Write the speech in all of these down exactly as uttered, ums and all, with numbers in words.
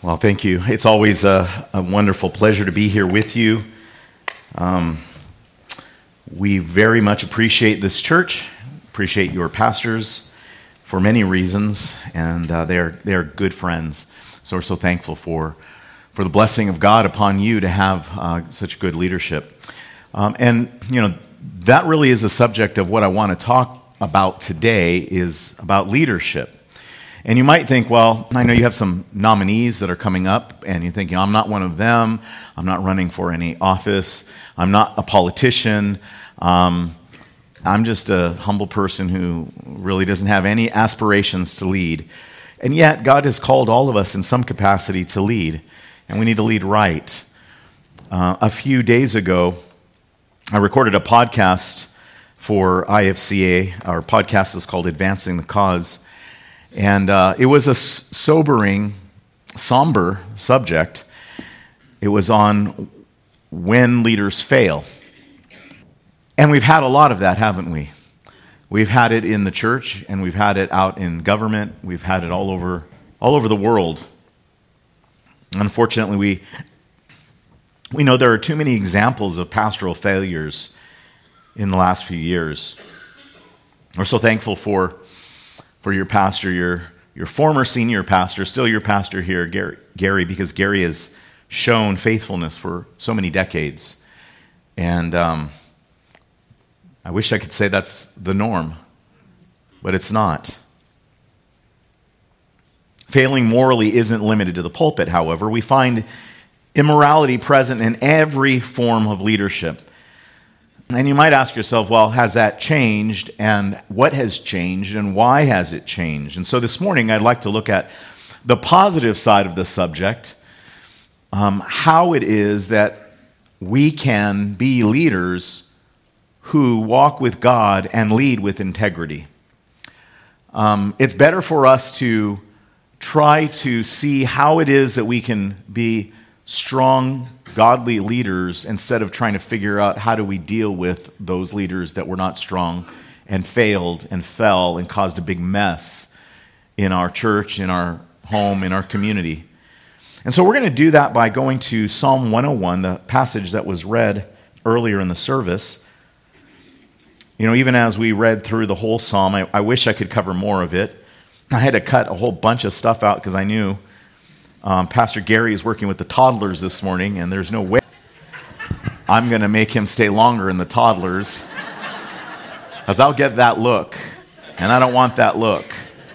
Well, thank you. It's always a, a wonderful pleasure to be here with you. Um, we very much appreciate this church, appreciate your pastors for many reasons, and uh, they're they're good friends. So we're so thankful for for the blessing of God upon you to have uh, such good leadership. Um, and you know that really is the subject of what I want to talk about today, is about leadership. And you might think, well, I know you have some nominees that are coming up, and you're thinking, I'm not one of them. I'm not running for any office. I'm not a politician. Um, I'm just a humble person who really doesn't have any aspirations to lead. And yet, God has called all of us in some capacity to lead, and we need to lead right. Uh, a few days ago, I recorded a podcast for I F C A. Our podcast is called Advancing the Cause. And uh, it was a sobering, somber subject. It was on when leaders fail. And we've had a lot of that, haven't we? We've had it in the church, and we've had it out in government. We've had it all over, all over the world. Unfortunately, we, we know there are too many examples of pastoral failures in the last few years. We're so thankful for for your pastor, your your former senior pastor, still your pastor here, Gary, Gary, because Gary has shown faithfulness for so many decades. And um, I wish I could say that's the norm, but it's not. Failing morally isn't limited to the pulpit, however. We find immorality present in every form of leadership. And you might ask yourself, well, has that changed, and what has changed, and why has it changed? And so this morning, I'd like to look at the positive side of the subject, um, how it is that we can be leaders who walk with God and lead with integrity. Um, it's better for us to try to see how it is that we can be strong, godly leaders instead of trying to figure out how do we deal with those leaders that were not strong and failed and fell and caused a big mess in our church, in our home, in our community. And so we're going to do that by going to Psalm one oh one, the passage that was read earlier in the service. You know, even as we read through the whole psalm, I, I wish I could cover more of it. I had to cut a whole bunch of stuff out because I knew Um, Pastor Gary is working with the toddlers this morning, and there's no way I'm going to make him stay longer in the toddlers, because I'll get that look, and I don't want that look.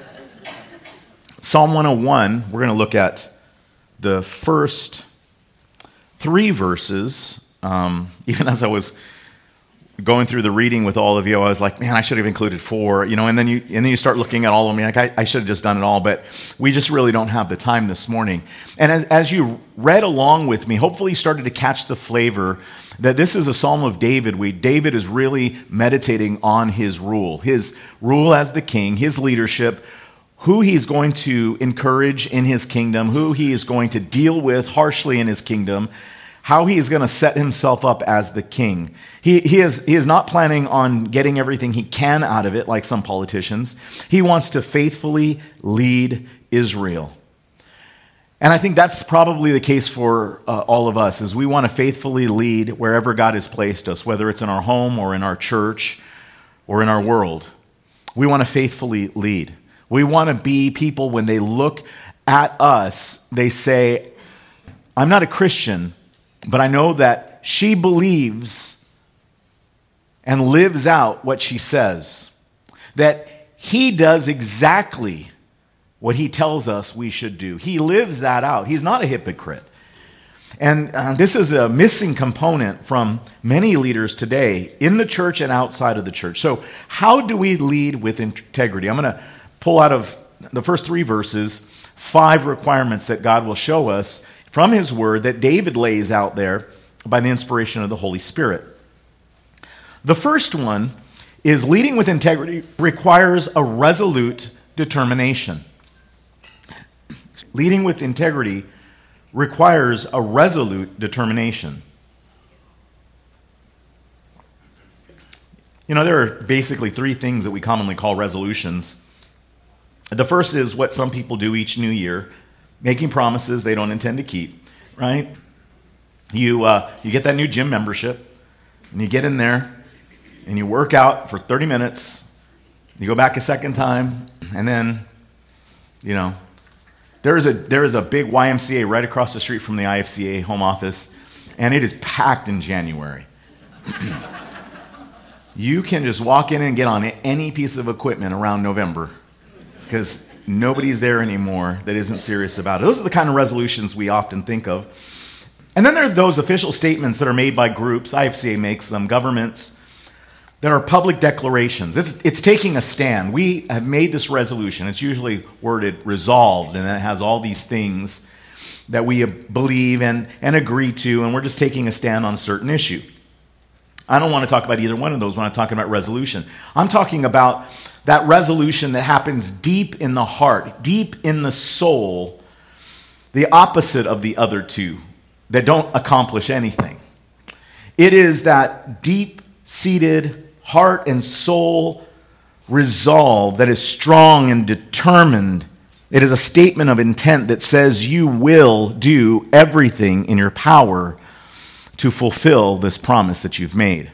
Psalm one oh one, we're going to look at the first three verses. Um, even as I was going through the reading with all of you, I was like, man, I should have included four, you know, and then you and then you start looking at all of them, like, I, I should have just done it all, but we just really don't have the time this morning. And as, as you read along with me, hopefully you started to catch the flavor that this is a Psalm of David. We, David is really meditating on his rule, his rule as the king, his leadership, who he's going to encourage in his kingdom, who he is going to deal with harshly in his kingdom, how he is going to set himself up as the king. He, he, is, he is not planning on getting everything he can out of it like some politicians. He wants to faithfully lead Israel. And I think that's probably the case for uh, all of us, is we want to faithfully lead wherever God has placed us, whether it's in our home or in our church or in our world. We want to faithfully lead. We want to be people, when they look at us, they say, I'm not a Christian, but I know that she believes and lives out what she says. That he does exactly what he tells us we should do. He lives that out. He's not a hypocrite. And uh, this is a missing component from many leaders today in the church and outside of the church. So how do we lead with integrity? I'm going to pull out of the first three verses five requirements that God will show us from his word that David lays out there by the inspiration of the Holy Spirit. The first one is leading with integrity requires a resolute determination. Leading with integrity requires a resolute determination. You know, there are basically three things that we commonly call resolutions. The first is what some people do each new year. making promises they don't intend to keep, right? You, uh, you get that new gym membership, and you get in there, and you work out for thirty minutes, you go back a second time, and then, you know, there is a, there is a big Y M C A right across the street from the I F C A home office, and it is packed in January. You can just walk in and get on any piece of equipment around November because nobody's there anymore that isn't serious about it. Those are the kind of resolutions we often think of. And then there are those official statements that are made by groups, I F C A makes them, governments, that are public declarations. It's, it's taking a stand. We have made this resolution. It's usually worded resolved, and it has all these things that we believe and, and agree to, and we're just taking a stand on a certain issue. I don't want to talk about either one of those when I'm talking about resolution. I'm talking about that resolution that happens deep in the heart, deep in the soul, the opposite of the other two that don't accomplish anything. It is that deep-seated heart and soul resolve that is strong and determined. It is a statement of intent that says you will do everything in your power to fulfill this promise that you've made.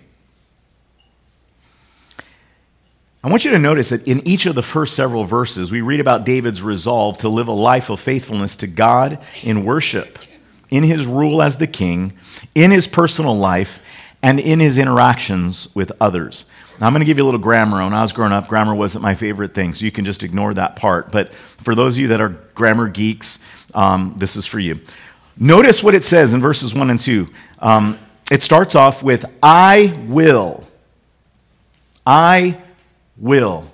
I want you to notice that in each of the first several verses, we read about David's resolve to live a life of faithfulness to God in worship, in his rule as the king, in his personal life, and in his interactions with others. Now, I'm going to give you a little grammar. When I was growing up, grammar wasn't my favorite thing, so you can just ignore that part. But for those of you that are grammar geeks, um, this is for you. Notice what it says in verses one and two. Um, it starts off with, I will. I will.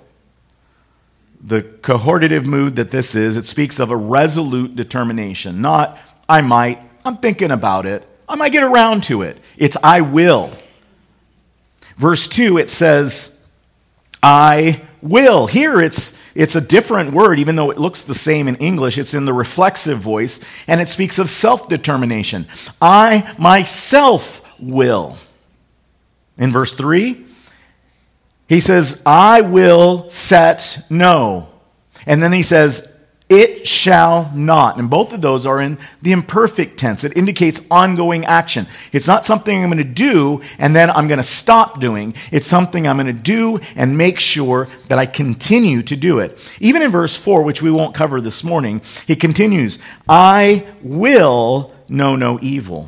The cohortative mood that this is, it speaks of a resolute determination, not I might, I'm thinking about it, I might get around to it. It's I will. Verse two, it says, I will. Here it's It's a different word, even though it looks the same in English. It's in the reflexive voice, and it speaks of self-determination. I myself will. In verse three, he says, I will set no. And then he says, it shall not. And both of those are in the imperfect tense. It indicates ongoing action. It's not something I'm going to do and then I'm going to stop doing. It's something I'm going to do and make sure that I continue to do it. Even in verse four, which we won't cover this morning, he continues, I will know no evil.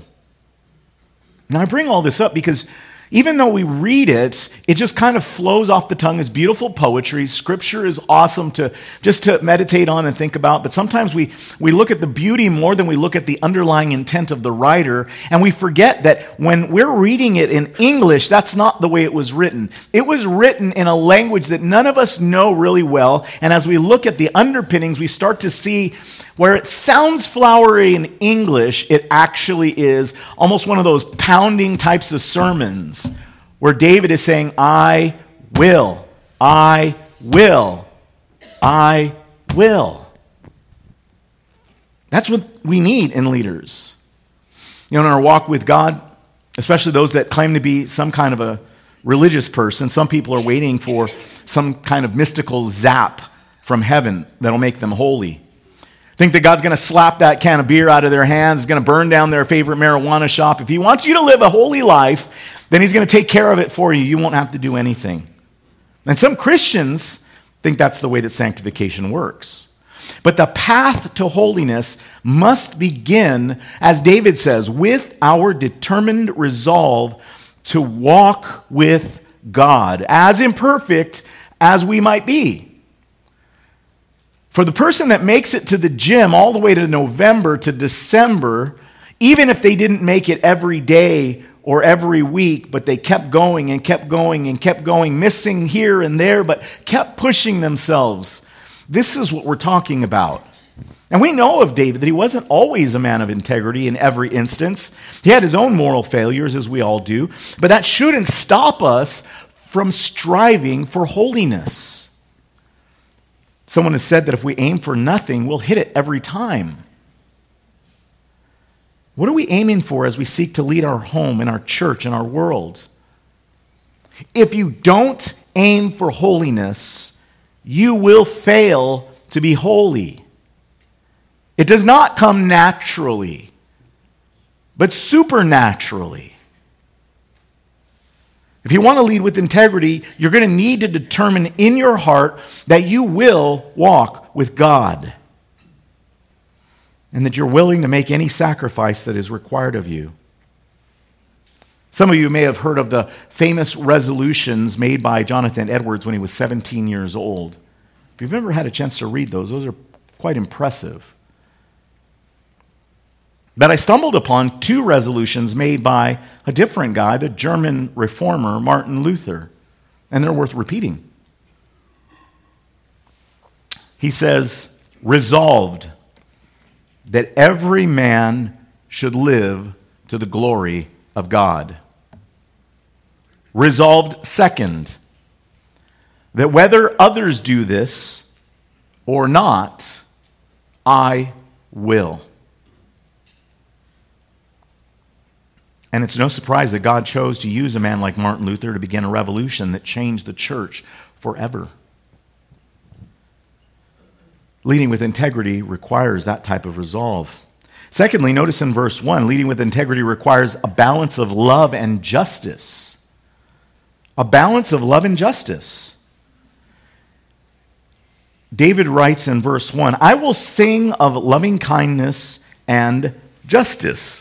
Now I bring all this up because even though we read it, it just kind of flows off the tongue as beautiful poetry. Scripture is awesome to just to meditate on and think about. But sometimes we, we look at the beauty more than we look at the underlying intent of the writer. And we forget that when we're reading it in English, that's not the way it was written. It was written in a language that none of us know really well. And as we look at the underpinnings, we start to see where it sounds flowery in English, it actually is almost one of those pounding types of sermons where David is saying, I will, I will, I will. That's what we need in leaders. You know, in our walk with God, especially those that claim to be some kind of a religious person, some people are waiting for some kind of mystical zap from heaven that'll make them holy. Think that God's going to slap that can of beer out of their hands, is going to burn down their favorite marijuana shop. If he wants you to live a holy life, then he's going to take care of it for you. You won't have to do anything. And some Christians think that's the way that sanctification works. But the path to holiness must begin, as David says, with our determined resolve to walk with God, as imperfect as we might be. For the person that makes it to the gym all the way to November to December, even if they didn't make it every day or every week, but they kept going and kept going and kept going, missing here and there, but kept pushing themselves. This is what we're talking about. And we know of David that he wasn't always a man of integrity in every instance. He had his own moral failures, as we all do, but that shouldn't stop us from striving for holiness. Someone has said that if we aim for nothing, we'll hit it every time. What are we aiming for as we seek to lead our home and our church and our world? If you don't aim for holiness, you will fail to be holy. It does not come naturally, but supernaturally. If you want to lead with integrity, you're going to need to determine in your heart that you will walk with God and that you're willing to make any sacrifice that is required of you. Some of you may have heard of the famous resolutions made by Jonathan Edwards when he was seventeen years old. If you've ever had a chance to read those, those are quite impressive. But I stumbled upon two resolutions made by a different guy, the German reformer Martin Luther, and they're worth repeating. He says, resolved that every man should live to the glory of God. Resolved, second, that whether others do this or not, I will. And it's no surprise that God chose to use a man like Martin Luther to begin a revolution that changed the church forever. Leading with integrity requires that type of resolve. Secondly, notice in verse one, leading with integrity requires a balance of love and justice. A balance of love and justice. David writes in verse one, I will sing of loving kindness and justice.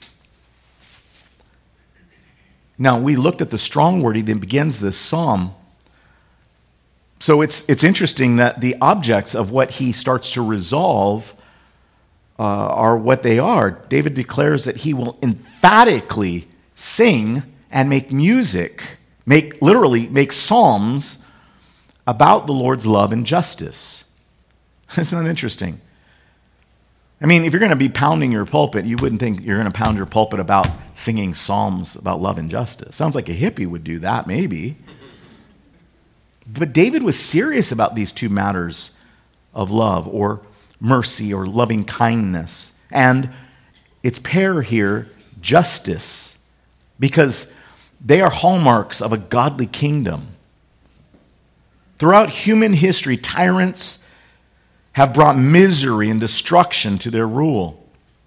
Now, we looked at the strong wording that begins this psalm. So it's, it's interesting that the objects of what he starts to resolve uh, are what they are. David declares that he will emphatically sing and make music, make literally make psalms about the Lord's love and justice. Isn't that interesting? I mean, if you're going to be pounding your pulpit, you wouldn't think you're going to pound your pulpit about singing psalms about love and justice. Sounds like a hippie would do that, maybe. But David was serious about these two matters of love or mercy or loving kindness. And its pair here, justice, because they are hallmarks of a godly kingdom. Throughout human history, tyrants have brought misery and destruction to their rule.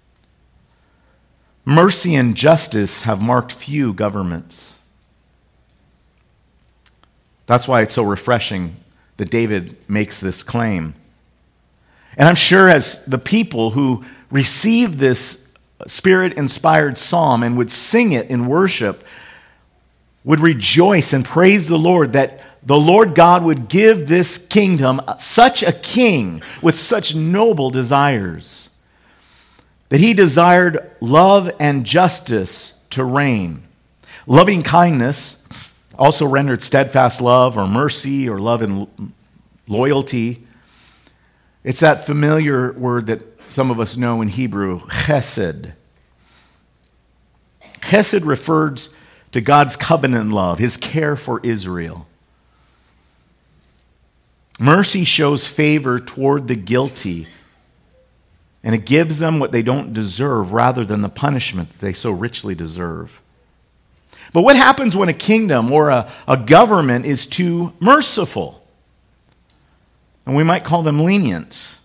Mercy and justice have marked few governments. That's why it's so refreshing that David makes this claim. And I'm sure as the people who received this Spirit-inspired psalm and would sing it in worship would rejoice and praise the Lord that the Lord God would give this kingdom such a king with such noble desires, that he desired love and justice to reign. Loving kindness, also rendered steadfast love or mercy or love and loyalty. It's that familiar word that some of us know in Hebrew, chesed. Chesed refers to God's covenant love, his care for Israel. Mercy shows favor toward the guilty, and it gives them what they don't deserve rather than the punishment that they so richly deserve. But what happens when a kingdom or a, a government is too merciful? And we might call them lenient.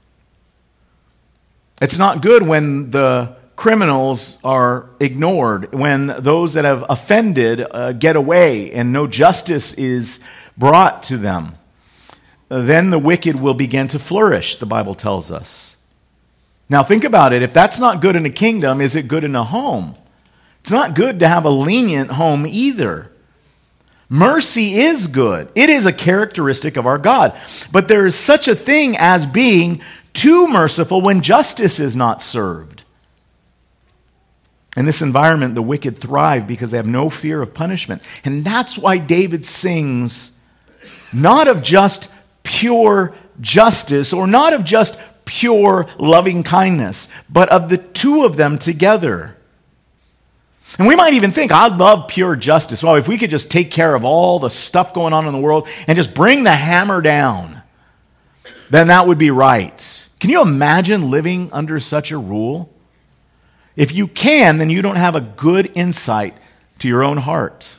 It's not good when the criminals are ignored, when those that have offended uh, get away and no justice is brought to them. Then the wicked will begin to flourish, the Bible tells us. Now think about it. If that's not good in a kingdom, is it good in a home? It's not good to have a lenient home either. Mercy is good. It is a characteristic of our God. But there is such a thing as being too merciful when justice is not served. In this environment, the wicked thrive because they have no fear of punishment. And that's why David sings not of just pure justice or not of just pure loving kindness, but of the two of them together. And we might even think, I'd love pure justice. Well, if we could just take care of all the stuff going on in the world and just bring the hammer down, then that would be right. Can you imagine living under such a rule? If you can, then you don't have a good insight to your own heart.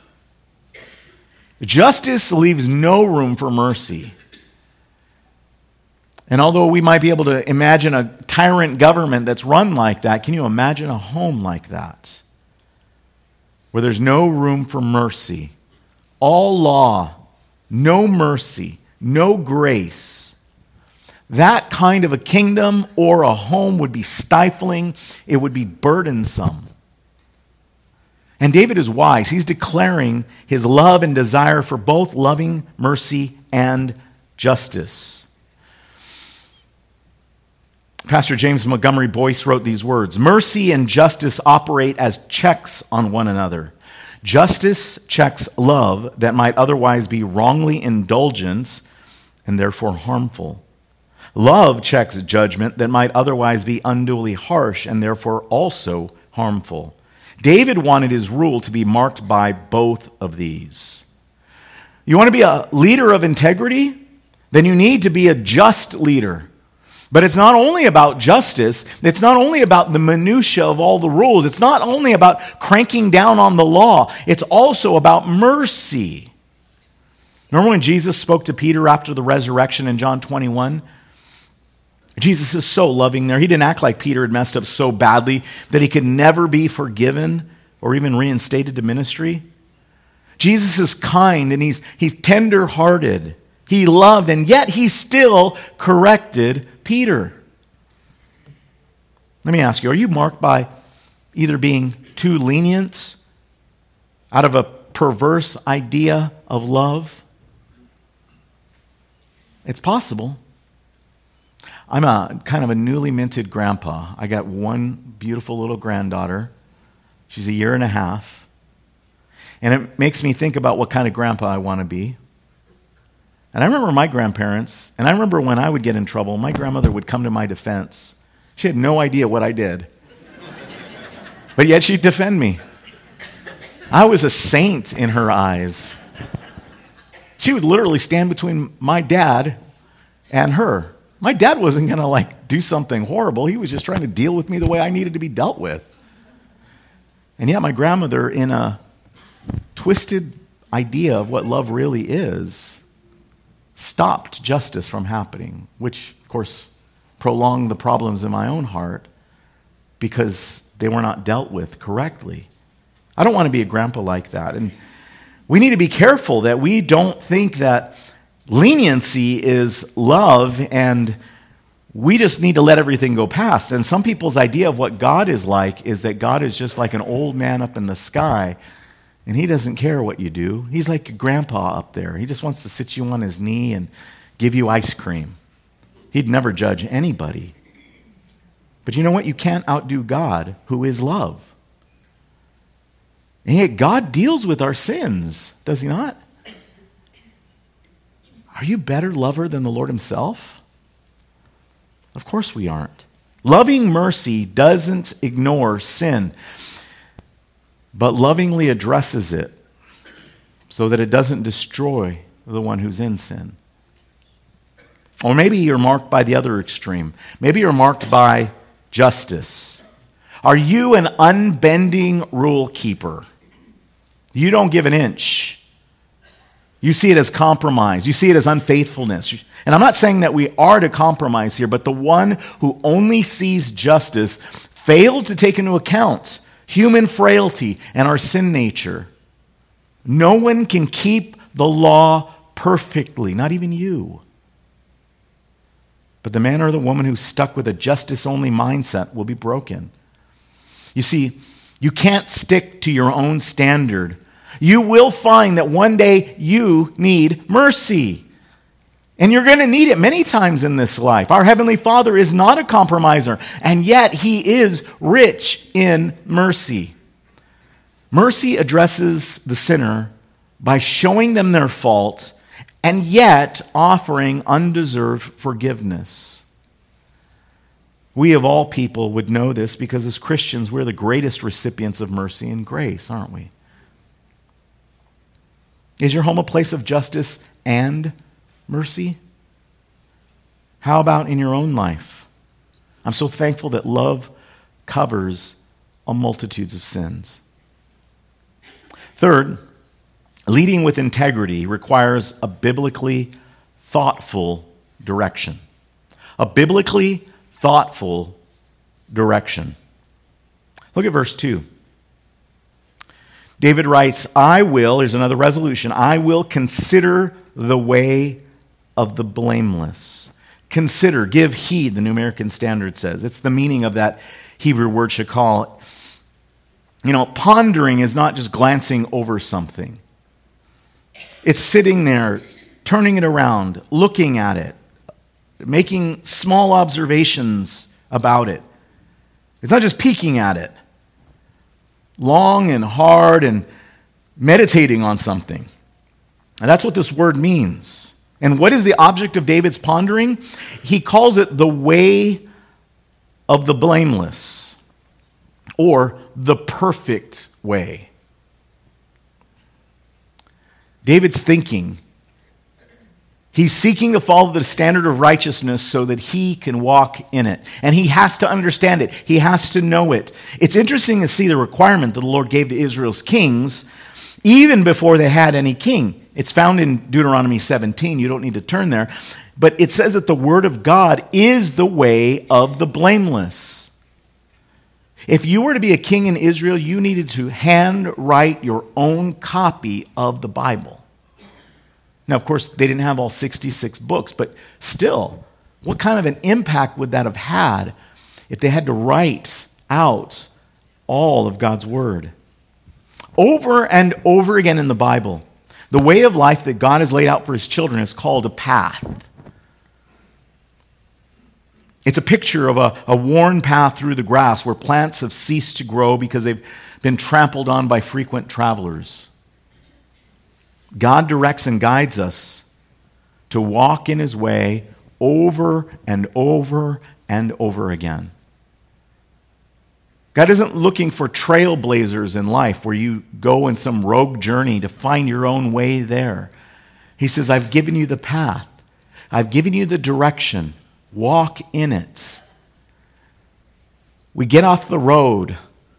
Justice leaves no room for mercy. And although we might be able to imagine a tyrant government that's run like that, can you imagine a home like that? Where there's no room for mercy, all law, no mercy, no grace. That kind of a kingdom or a home would be stifling. It would be burdensome. And David is wise. He's declaring his love and desire for both loving mercy and justice. Pastor James Montgomery Boyce wrote these words: mercy and justice operate as checks on one another. Justice checks love that might otherwise be wrongly indulgent and therefore harmful. Love checks judgment that might otherwise be unduly harsh and therefore also harmful. David wanted his rule to be marked by both of these. You want to be a leader of integrity? Then you need to be a just leader. But it's not only about justice. It's not only about the minutia of all the rules. It's not only about cranking down on the law. It's also about mercy. Remember when Jesus spoke to Peter after the resurrection in John twenty-one? Jesus is so loving there. He didn't act like Peter had messed up so badly that he could never be forgiven or even reinstated to ministry. Jesus is kind and he's, he's tender-hearted. He loved, and yet he still corrected Peter. Let me ask you, are you marked by either being too lenient out of a perverse idea of love? It's possible. I'm a kind of a newly minted grandpa. I got one beautiful little granddaughter. She's a year and a half. And it makes me think about what kind of grandpa I want to be. And I remember my grandparents, and I remember when I would get in trouble, my grandmother would come to my defense. She had no idea what I did. But yet she'd defend me. I was a saint in her eyes. She would literally stand between my dad and her. My dad wasn't going to like do something horrible. He was just trying to deal with me the way I needed to be dealt with. And yet my grandmother, in a twisted idea of what love really is, stopped justice from happening, which, of course, prolonged the problems in my own heart because they were not dealt with correctly. I don't want to be a grandpa like that. And we need to be careful that we don't think that leniency is love and we just need to let everything go past. And some people's idea of what God is like is that God is just like an old man up in the sky and he doesn't care what you do. He's like a grandpa up there. He just wants to sit you on his knee and give you ice cream. He'd never judge anybody. But you know what? You can't outdo God, who is love. And yet God deals with our sins, does he not? Are you a better lover than the Lord himself? Of course we aren't. Loving mercy doesn't ignore sin, but lovingly addresses it so that it doesn't destroy the one who's in sin. Or maybe you're marked by the other extreme. Maybe you're marked by justice. Are you an unbending rule keeper? You don't give an inch. You see it as compromise. You see it as unfaithfulness. And I'm not saying that we are to compromise here, but the one who only sees justice fails to take into account human frailty and our sin nature. No one can keep the law perfectly, not even you. But the man or the woman who's stuck with a justice-only mindset will be broken. You see, you can't stick to your own standard. You will find that one day you need mercy. And you're going to need it many times in this life. Our Heavenly Father is not a compromiser, and yet He is rich in mercy. Mercy addresses the sinner by showing them their fault and yet offering undeserved forgiveness. We of all people would know this because as Christians, we're the greatest recipients of mercy and grace, aren't we? Is your home a place of justice and mercy? How about in your own life? I'm so thankful that love covers a multitudes of sins. Third, leading with integrity requires a biblically thoughtful direction. a biblically thoughtful direction. Look at verse two. David writes, I will, here's another resolution, I will consider the way of the blameless. Consider, give heed, the New American Standard says. It's the meaning of that Hebrew word shakal. You know, pondering is not just glancing over something. It's sitting there, turning it around, looking at it, making small observations about it. It's not just peeking at it. Long and hard and meditating on something. And that's what this word means. And what is the object of David's pondering? He calls it the way of the blameless, or the perfect way. David's thinking. He's seeking to follow the standard of righteousness so that he can walk in it. And he has to understand it. He has to know it. It's interesting to see the requirement that the Lord gave to Israel's kings even before they had any king. It's found in Deuteronomy seventeen. You don't need to turn there. But it says that the word of God is the way of the blameless. If you were to be a king in Israel, you needed to handwrite your own copy of the Bible. Now, of course, they didn't have all sixty-six books, but still, what kind of an impact would that have had if they had to write out all of God's word? Over and over again in the Bible, the way of life that God has laid out for his children is called a path. It's a picture of a, a worn path through the grass where plants have ceased to grow because they've been trampled on by frequent travelers. God directs and guides us to walk in his way over and over and over again. God isn't looking for trailblazers in life where you go in some rogue journey to find your own way there. He says, I've given you the path. I've given you the direction. Walk in it. We get off the road.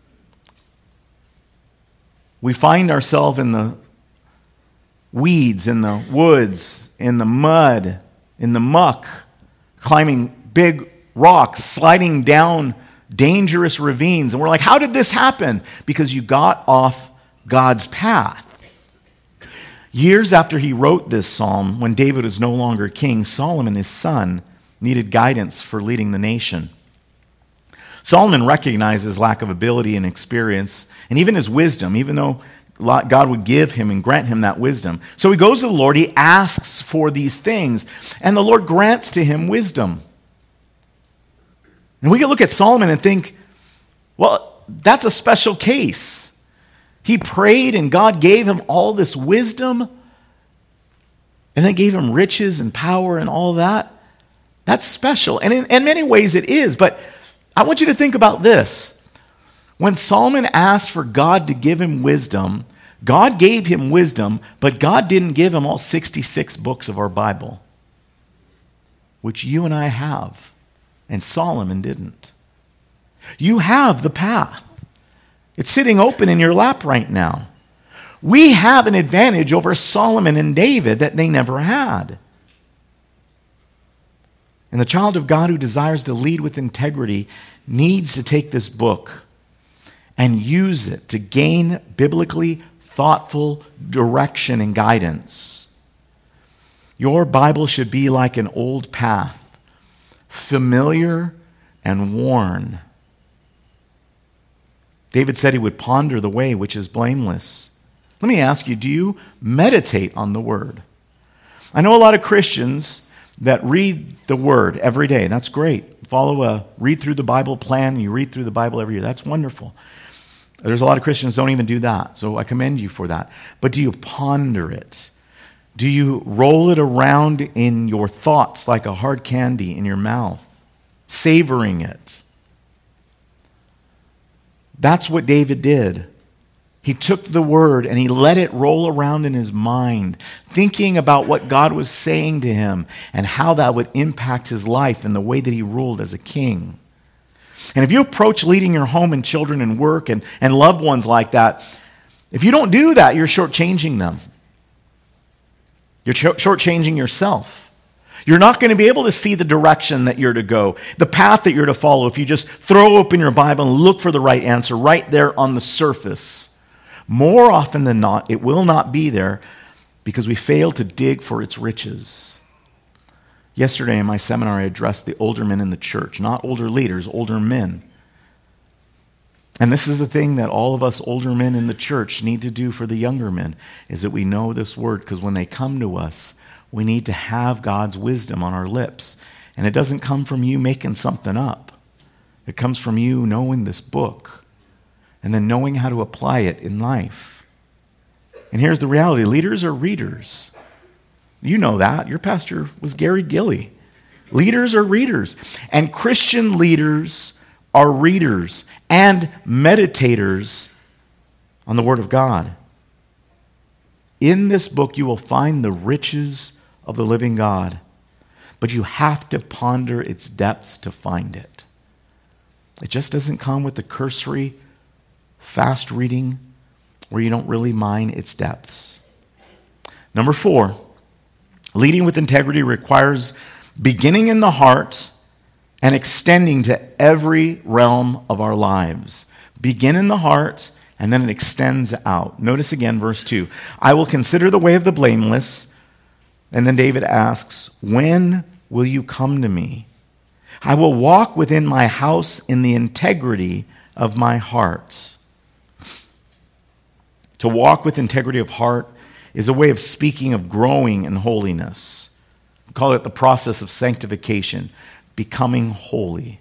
We find ourselves in the weeds, in the woods, in the mud, in the muck, climbing big rocks, sliding down dangerous ravines. And we're like, how did this happen? Because you got off God's path. Years after he wrote this psalm, when David was no longer king, Solomon, his son, needed guidance for leading the nation. Solomon recognized his lack of ability and experience, and even his wisdom, even though God would give him and grant him that wisdom. So he goes to the Lord, he asks for these things, and the Lord grants to him wisdom. And we can look at Solomon and think, well, that's a special case. He prayed and God gave him all this wisdom and then gave him riches and power and all that. That's special. And in, in many ways it is, but I want you to think about this. When Solomon asked for God to give him wisdom, God gave him wisdom, but God didn't give him all sixty-six books of our Bible, which you and I have, and Solomon didn't. You have the path. It's sitting open in your lap right now. We have an advantage over Solomon and David that they never had. And the child of God who desires to lead with integrity needs to take this book and use it to gain biblically thoughtful direction and guidance. Your Bible should be like an old path, familiar and worn. David said he would ponder the way which is blameless. Let me ask you, do you meditate on the Word? I know a lot of Christians that read the Word every day. That's great. Follow a read through the Bible plan, and you read through the Bible every year. That's wonderful. There's a lot of Christians who don't even do that, so I commend you for that. But do you ponder it? Do you roll it around in your thoughts like a hard candy in your mouth, savoring it? That's what David did. He took the word and he let it roll around in his mind, thinking about what God was saying to him and how that would impact his life and the way that he ruled as a king. And if you approach leading your home and children and work and, and loved ones like that, if you don't do that, you're shortchanging them. You're shortchanging yourself. You're not going to be able to see the direction that you're to go, the path that you're to follow, if you just throw open your Bible and look for the right answer right there on the surface. More often than not, it will not be there because we fail to dig for its riches. Yesterday in my seminar, I addressed the older men in the church, not older leaders, older men. And this is the thing that all of us older men in the church need to do for the younger men, is that we know this word, because when they come to us, we need to have God's wisdom on our lips. And it doesn't come from you making something up. It comes from you knowing this book and then knowing how to apply it in life. And here's the reality. Leaders are readers. You know that. Your pastor was Gary Gilly. Leaders are readers. And Christian leaders are readers and meditators on the Word of God. In this book, you will find the riches of the living God, but you have to ponder its depths to find it. It just doesn't come with the cursory, fast reading where you don't really mine its depths. Number four, leading with integrity requires beginning in the heart and extending to every realm of our lives. Begin in the heart, and then it extends out. Notice again verse two. I will consider the way of the blameless. And then David asks, when will you come to me? I will walk within my house in the integrity of my heart. To walk with integrity of heart is a way of speaking of growing in holiness. We call it the process of sanctification, becoming holy.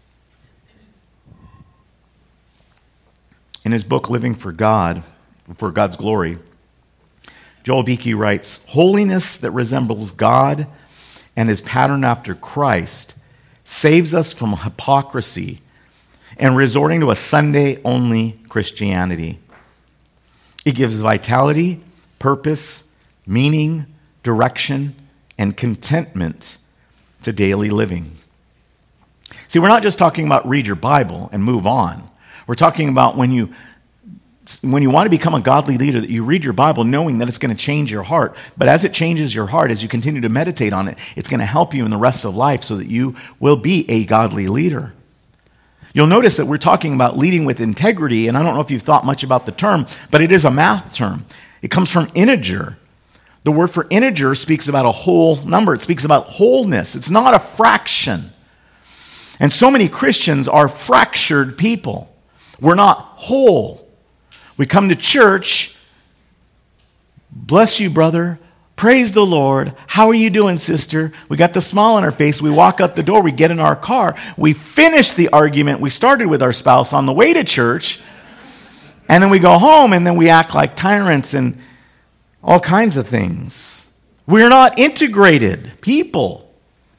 In his book, Living for God, for God's Glory, Joel Beeke writes, holiness that resembles God and is patterned after Christ saves us from hypocrisy and resorting to a Sunday-only Christianity. It gives vitality, purpose, meaning, direction, and contentment to daily living. See, we're not just talking about read your Bible and move on. We're talking about when you when you want to become a godly leader, that you read your Bible knowing that it's going to change your heart. But as it changes your heart, as you continue to meditate on it, it's going to help you in the rest of life so that you will be a godly leader. You'll notice that we're talking about leading with integrity, and I don't know if you've thought much about the term, but it is a math term. It comes from integer. The word for integer speaks about a whole number. It speaks about wholeness. It's not a fraction. And so many Christians are fractured people. We're not whole. We come to church, bless you, brother, praise the Lord, how are you doing, sister? We got the smile on our face, we walk out the door, we get in our car, we finish the argument we started with our spouse on the way to church, and then we go home and then we act like tyrants and all kinds of things. We're not integrated people.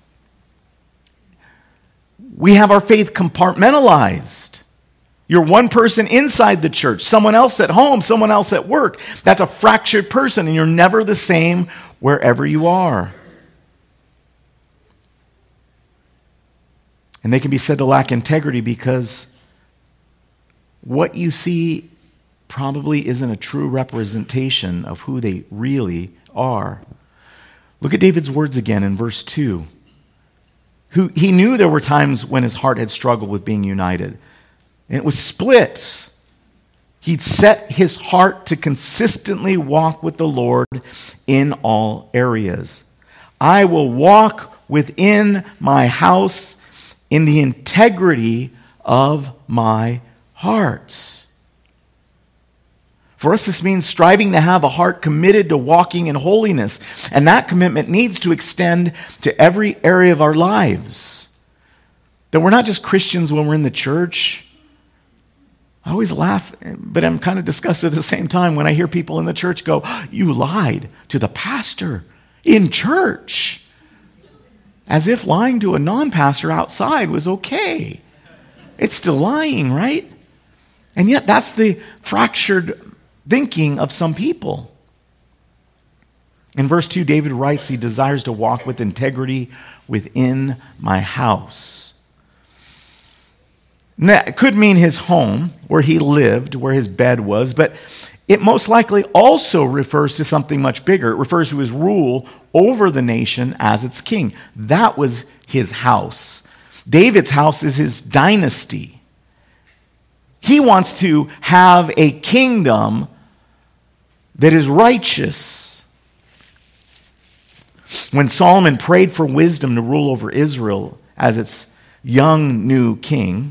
We have our faith compartmentalized. You're one person inside the church, someone else at home, someone else at work. That's a fractured person, and you're never the same wherever you are. And they can be said to lack integrity because what you see probably isn't a true representation of who they really are. Look at David's words again in verse two. Who, he knew there were times when his heart had struggled with being united. And it was split. He'd set his heart to consistently walk with the Lord in all areas. I will walk within my house in the integrity of my heart. For us, this means striving to have a heart committed to walking in holiness. And that commitment needs to extend to every area of our lives. That we're not just Christians when we're in the church. I always laugh, but I'm kind of disgusted at the same time when I hear people in the church go, you lied to the pastor in church. As if lying to a non-pastor outside was okay. It's still lying, right? And yet that's the fractured thinking of some people. In verse two, David writes he desires to walk with integrity within my house. And that could mean his home, where he lived, where his bed was, but it most likely also refers to something much bigger. It refers to his rule over the nation as its king. That was his house. David's house is his dynasty. He wants to have a kingdom that is righteous. When Solomon prayed for wisdom to rule over Israel as its young new king,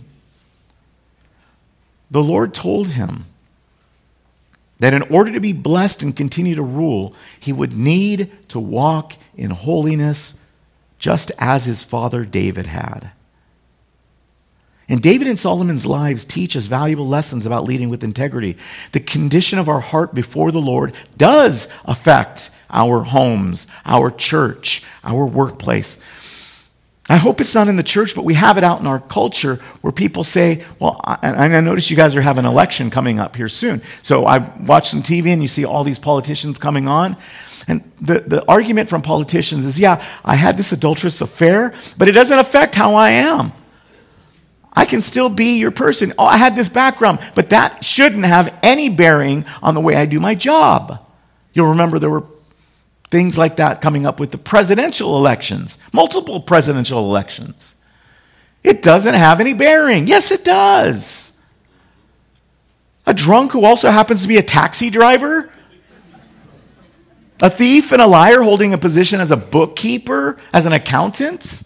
the Lord told him that in order to be blessed and continue to rule, he would need to walk in holiness just as his father David had. And David and Solomon's lives teach us valuable lessons about leading with integrity. The condition of our heart before the Lord does affect our homes, our church, our workplace. I hope it's not in the church, but we have it out in our culture where people say, well, I, and I notice you guys are having an election coming up here soon. So I watch some T V and you see all these politicians coming on. And the, the argument from politicians is, yeah, I had this adulterous affair, but it doesn't affect how I am. I can still be your person. Oh, I had this background, but that shouldn't have any bearing on the way I do my job. You'll remember there were things like that coming up with the presidential elections, multiple presidential elections. It doesn't have any bearing. Yes, it does. A drunk who also happens to be a taxi driver, a thief and a liar holding a position as a bookkeeper, as an accountant,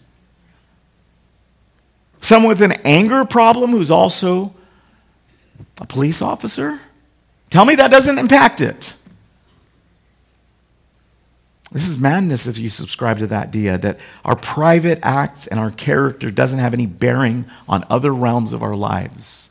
someone with an anger problem who's also a police officer. Tell me that doesn't impact it. This is madness if you subscribe to that idea that our private acts and our character doesn't have any bearing on other realms of our lives.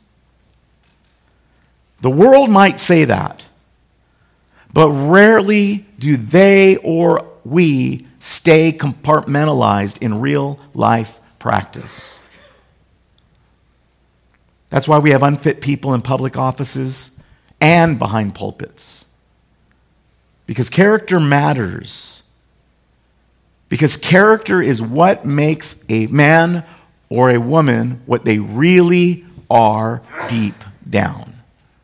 The world might say that, but rarely do they or we stay compartmentalized in real life practice. That's why we have unfit people in public offices and behind pulpits. Because character matters. Because character is what makes a man or a woman what they really are deep down.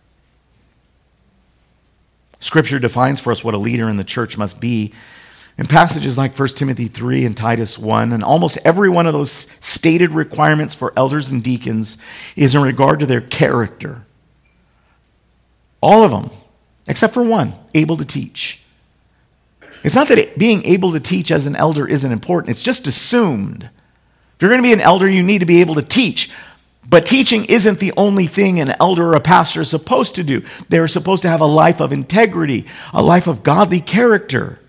Scripture defines for us what a leader in the church must be in passages like First Timothy three and Titus one, and almost every one of those stated requirements for elders and deacons is in regard to their character. All of them, except for one, able to teach. It's not that it, being able to teach as an elder isn't important. It's just assumed. If you're going to be an elder, you need to be able to teach. But teaching isn't the only thing an elder or a pastor is supposed to do. They're supposed to have a life of integrity, a life of godly character.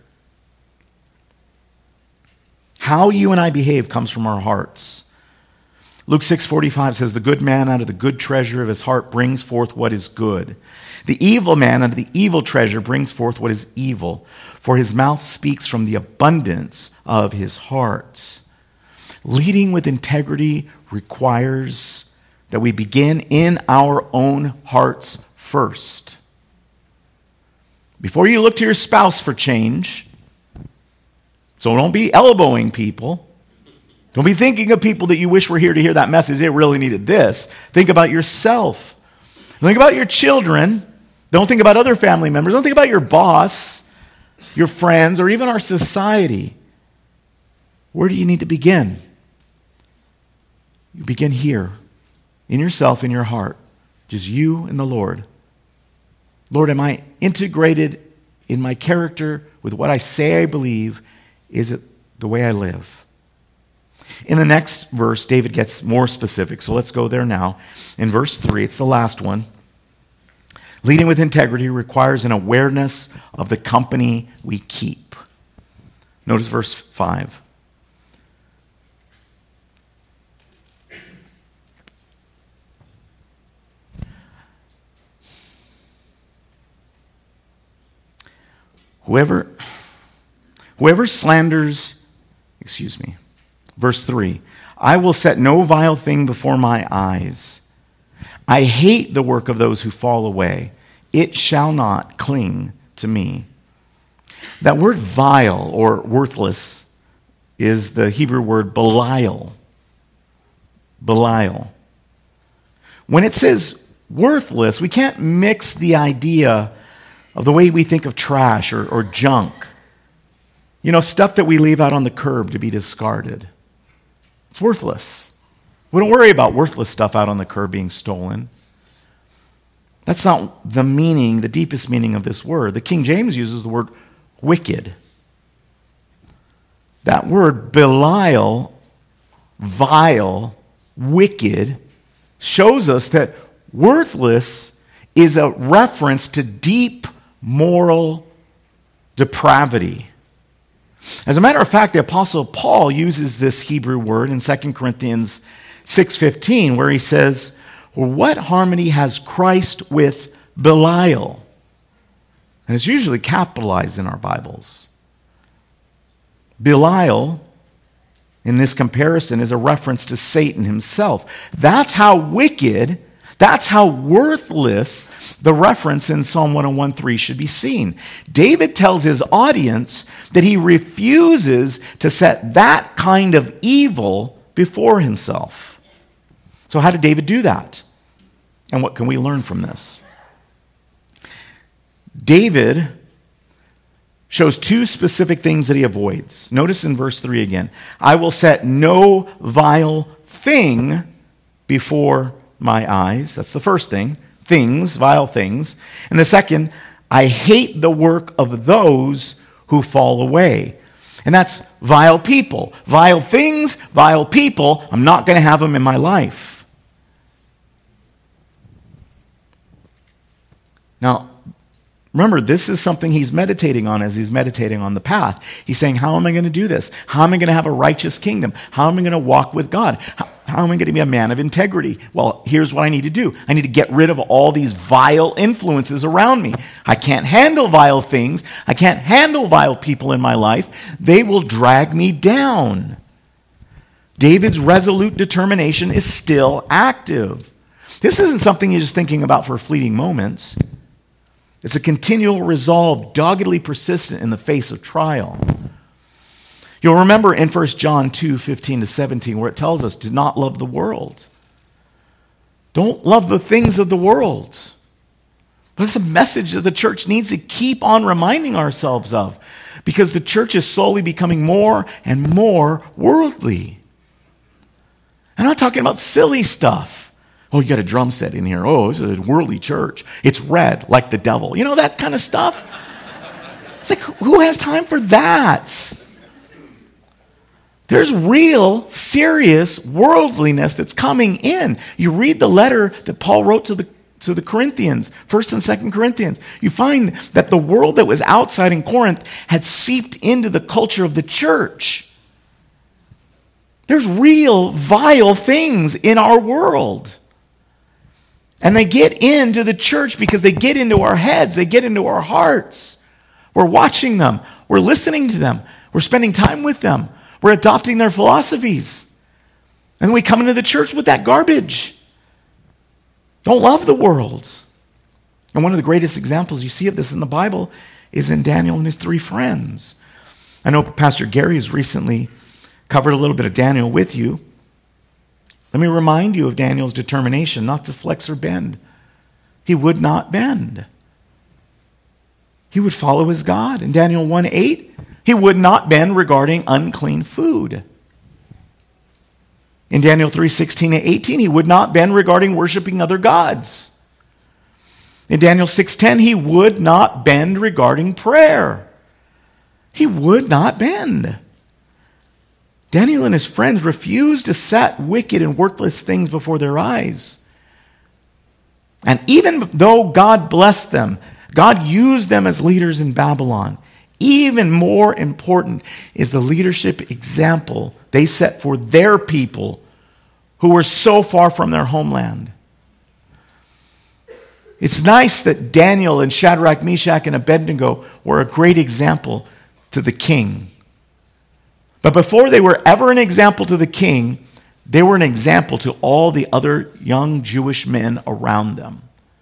How you and I behave comes from our hearts. Luke six forty-five says, the good man out of the good treasure of his heart brings forth what is good. The evil man out of the evil treasure brings forth what is evil. For his mouth speaks from the abundance of his heart. Leading with integrity requires that we begin in our own hearts first. Before you look to your spouse for change, so don't be elbowing people. Don't be thinking of people that you wish were here to hear that message. They really needed this. Think about yourself. Think about your children. Don't think about other family members. Don't think about your boss, your friends, or even our society. Where do you need to begin? You begin here, in yourself, in your heart. Just you and the Lord. Lord, am I integrated in my character with what I say I believe? Is it the way I live? In the next verse, David gets more specific, so let's go there now. In verse three, it's the last one. Leading with integrity requires an awareness of the company we keep. Notice verse five. Whoever, whoever slanders, excuse me, verse three, I will set no vile thing before my eyes. I hate the work of those who fall away. It shall not cling to me. That word vile or worthless is the Hebrew word Belial. Belial. When it says worthless, we can't mix the idea of the way we think of trash or, or junk. You know, stuff that we leave out on the curb to be discarded. It's worthless. We don't worry about worthless stuff out on the curb being stolen. That's not the meaning, the deepest meaning of this word. The King James uses the word wicked. That word Belial, vile, wicked, shows us that worthless is a reference to deep moral depravity. As a matter of fact, the Apostle Paul uses this Hebrew word in Second Corinthians six fifteen, where he says, well, what harmony has Christ with Belial? And it's usually capitalized in our Bibles. Belial, in this comparison, is a reference to Satan himself. That's how wicked, that's how worthless the reference in Psalm one oh one three should be seen. David tells his audience that he refuses to set that kind of evil before himself. So how did David do that? And what can we learn from this? David shows two specific things that he avoids. Notice in verse three again. I will set no vile thing before my eyes. That's the first thing. Things, vile things. And the second, I hate the work of those who fall away. And that's vile people. Vile things, vile people. I'm not going to have them in my life. Now, remember, this is something he's meditating on as he's meditating on the path. He's saying, how am I going to do this? How am I going to have a righteous kingdom? How am I going to walk with God? How, how am I going to be a man of integrity? Well, here's what I need to do. I need to get rid of all these vile influences around me. I can't handle vile things. I can't handle vile people in my life. They will drag me down. David's resolute determination is still active. This isn't something you're just thinking about for fleeting moments. It's a continual resolve, doggedly persistent in the face of trial. You'll remember in First John two, fifteen to seventeen, where it tells us, do not love the world. Don't love the things of the world. But it's a message that the church needs to keep on reminding ourselves of, because the church is slowly becoming more and more worldly. I'm not talking about silly stuff. Oh, you got a drum set in here. Oh, this is a worldly church. It's red like the devil. You know, that kind of stuff? It's like, who has time for that? There's real, serious worldliness that's coming in. You read the letter that Paul wrote to the, to the Corinthians, First and Second Corinthians. You find that the world that was outside in Corinth had seeped into the culture of the church. There's real, vile things in our world. And they get into the church because they get into our heads. They get into our hearts. We're watching them. We're listening to them. We're spending time with them. We're adopting their philosophies. And we come into the church with that garbage. Don't love the world. And one of the greatest examples you see of this in the Bible is in Daniel and his three friends. I know Pastor Gary has recently covered a little bit of Daniel with you. Let me remind you of Daniel's determination not to flex or bend. He would not bend. He would follow his God. In Daniel one eight, he would not bend regarding unclean food. In Daniel three sixteen and eighteen, he would not bend regarding worshiping other gods. In Daniel six ten, he would not bend regarding prayer. He would not bend. Daniel and his friends refused to set wicked and worthless things before their eyes. And even though God blessed them, God used them as leaders in Babylon, even more important is the leadership example they set for their people who were so far from their homeland. It's nice that Daniel and Shadrach, Meshach, and Abednego were a great example to the king. But before they were ever an example to the king, they were an example to all the other young Jewish men around them.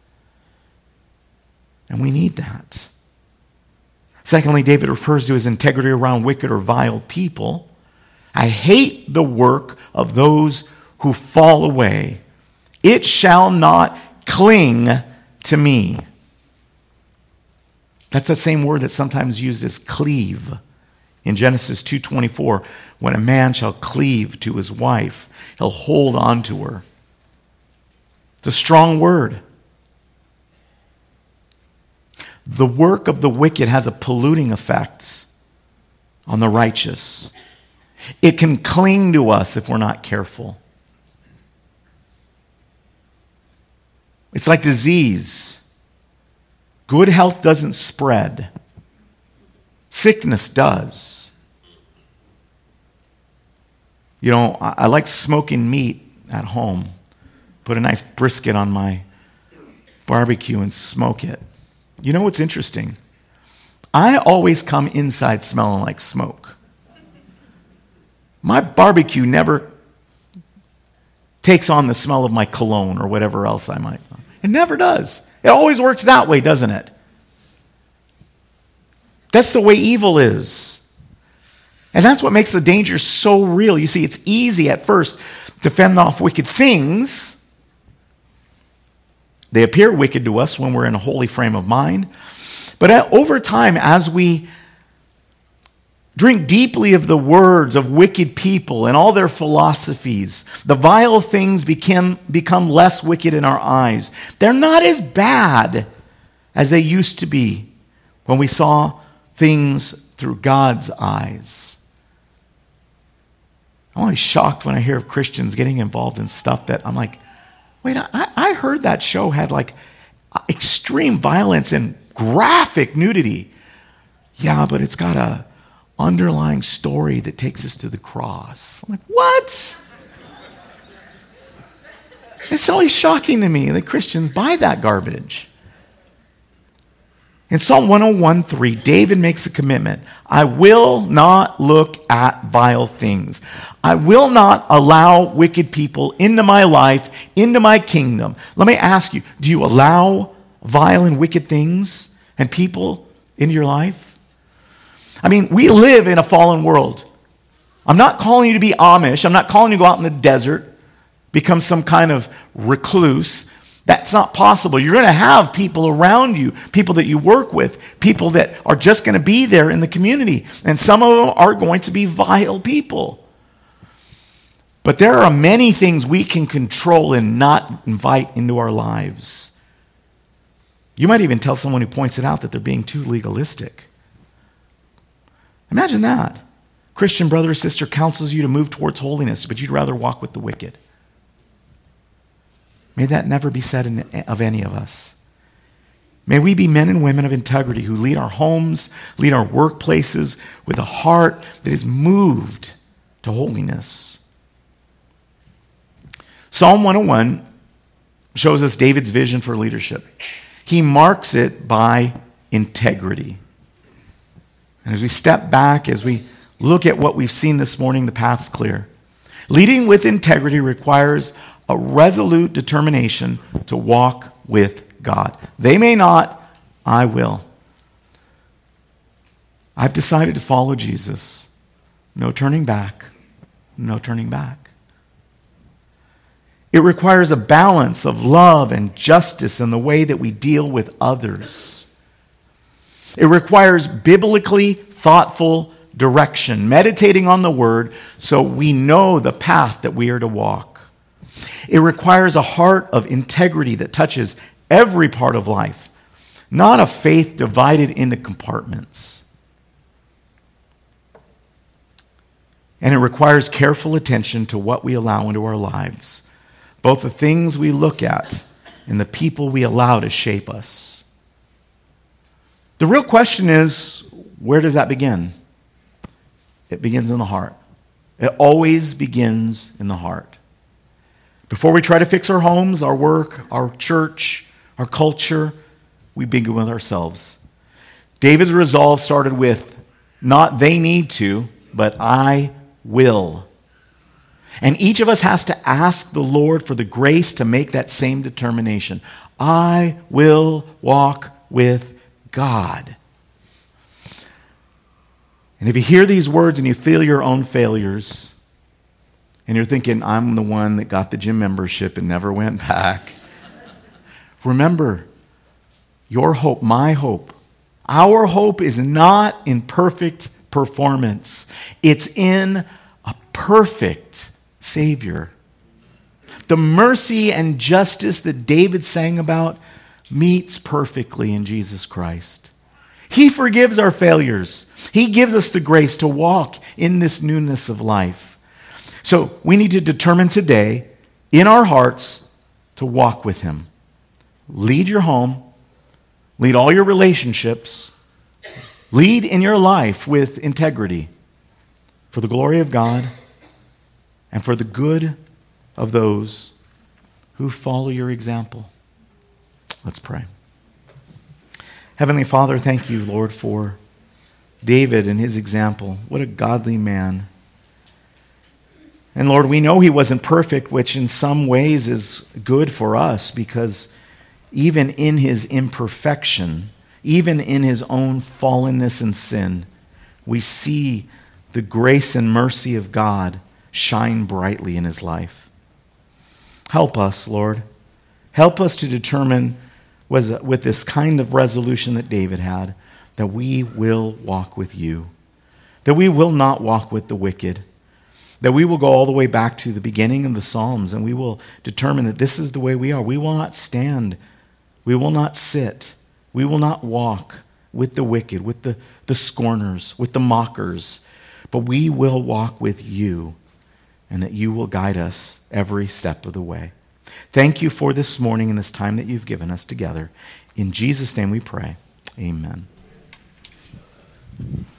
And we need that. Secondly, David refers to his integrity around wicked or vile people. I hate the work of those who fall away. It shall not cling to me. That's the same word that's sometimes used as cleave. In Genesis two twenty-four, when a man shall cleave to his wife, he'll hold on to her. It's a strong word. The work of the wicked has a polluting effect on the righteous. It can cling to us if we're not careful. It's like disease. Good health doesn't spread. Sickness does. You know, I, I like smoking meat at home. Put a nice brisket on my barbecue and smoke it. You know what's interesting? I always come inside smelling like smoke. My barbecue never takes on the smell of my cologne or whatever else I might. It never does. It always works that way, doesn't it? That's the way evil is. And that's what makes the danger so real. You see, it's easy at first to fend off wicked things. They appear wicked to us when we're in a holy frame of mind. But over time, as we drink deeply of the words of wicked people and all their philosophies, the vile things become, become less wicked in our eyes. They're not as bad as they used to be when we saw things through God's eyes. I'm always shocked when I hear of Christians getting involved in stuff that I'm like, wait, I, I heard that show had like extreme violence and graphic nudity. Yeah, but it's got a underlying story that takes us to the cross. I'm like, what? It's always shocking to me that Christians buy that garbage. In Psalm one oh one three, David makes a commitment. I will not look at vile things. I will not allow wicked people into my life, into my kingdom. Let me ask you, do you allow vile and wicked things and people into your life? I mean, we live in a fallen world. I'm not calling you to be Amish. I'm not calling you to go out in the desert, become some kind of recluse. That's not possible. You're going to have people around you, people that you work with, people that are just going to be there in the community. And some of them are going to be vile people. But there are many things we can control and not invite into our lives. You might even tell someone who points it out that they're being too legalistic. Imagine that. Christian brother or sister counsels you to move towards holiness, but you'd rather walk with the wicked. May that never be said in, of any of us. May we be men and women of integrity who lead our homes, lead our workplaces with a heart that is moved to holiness. Psalm one oh one shows us David's vision for leadership. He marks it by integrity. And as we step back, as we look at what we've seen this morning, the path's clear. Leading with integrity requires a resolute determination to walk with God. They may not, I will. I've decided to follow Jesus. No turning back. No turning back. It requires a balance of love and justice in the way that we deal with others. It requires biblically thoughtful direction, meditating on the word so we know the path that we are to walk. It requires a heart of integrity that touches every part of life, not a faith divided into compartments. And it requires careful attention to what we allow into our lives, both the things we look at and the people we allow to shape us. The real question is, where does that begin? It begins in the heart. It always begins in the heart. Before we try to fix our homes, our work, our church, our culture, we begin with ourselves. David's resolve started with, not they need to, but I will. And each of us has to ask the Lord for the grace to make that same determination. I will walk with God. And if you hear these words and you feel your own failures, and you're thinking, I'm the one that got the gym membership and never went back, remember, your hope, my hope, Our hope is not in perfect performance. It's in a perfect Savior. The mercy and justice that David sang about meets perfectly in Jesus Christ. He forgives our failures. He gives us the grace to walk in this newness of life. So we need to determine today in our hearts to walk with him. Lead your home. Lead all your relationships. Lead in your life with integrity for the glory of God and for the good of those who follow your example. Let's pray. Heavenly Father, thank you, Lord, for David and his example. What a godly man. And Lord, we know he wasn't perfect, which in some ways is good for us, because even in his imperfection, even in his own fallenness and sin, we see the grace and mercy of God shine brightly in his life. Help us, Lord. Help us to determine was with this kind of resolution that David had, that we will walk with you, that we will not walk with the wicked, that we will go all the way back to the beginning of the Psalms and we will determine that this is the way we are. We will not stand, we will not sit, we will not walk with the wicked, with the, the scorners, with the mockers, but we will walk with you, and that you will guide us every step of the way. Thank you for this morning and this time that you've given us together. In Jesus' name we pray. Amen.